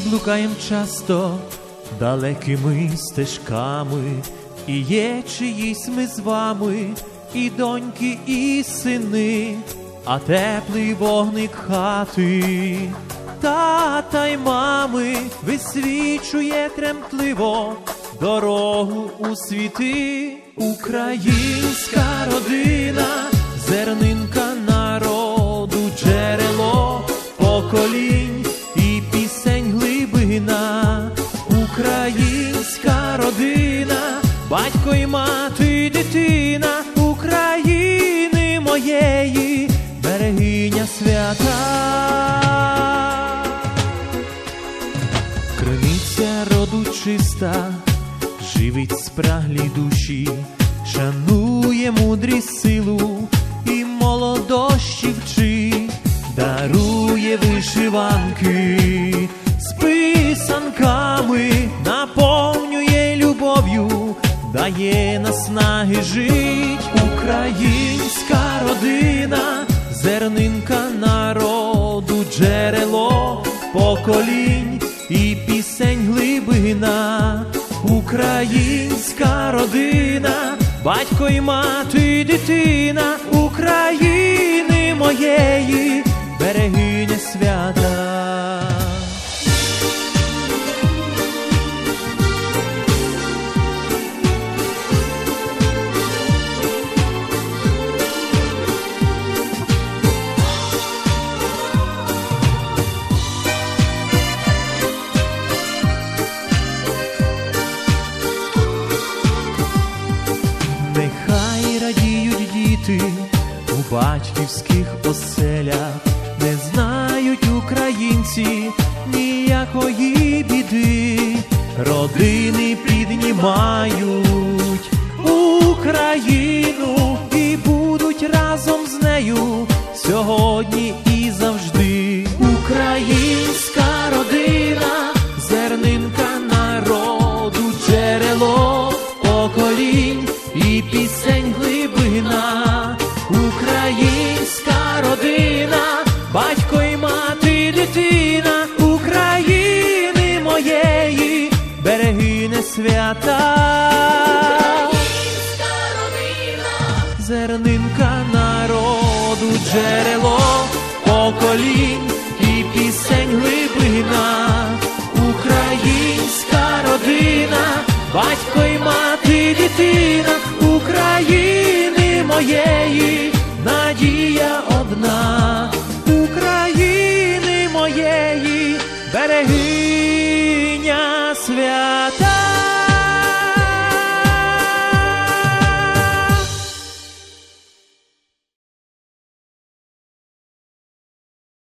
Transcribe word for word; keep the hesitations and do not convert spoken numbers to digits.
блукаєм часто далекими стежками, і є чиїсь ми з вами, і доньки, і сини, а теплий вогник хати тата й мами висвічує тремтливо дорогу у світи. Українська родина, зернинка народу, джерело поколінь і пісень глибина. Українська родина, батько й мати, і дитина України моєї, берегиня свята. Криниця роду чиста, живить спраглі душі, шанує мудрість силу і молодощі вчить, дарує вишиванки з писанками, наповнює любов'ю, дає наснаги жить. Українська родина, зернинка народу, джерело поколінь і пісень глибина. Українська родина, батько й мати, і дитина України моєї, берегиня свята. Нехай радіють діти у батьківських оселях, не знають українці ніякої біди. Родини піднімають Україну і будуть разом з нею сьогодні і завжди. Українська родина, зернинка народу, джерело поколінь і пісень глибина. Українська родина, батько й мати, і дитина України моєї, берегиня свята. Українська родина, зернинка народу, джерело поколінь і пісень глибина. Українська родина, батько й мати, і дитина України моєї, надія одна.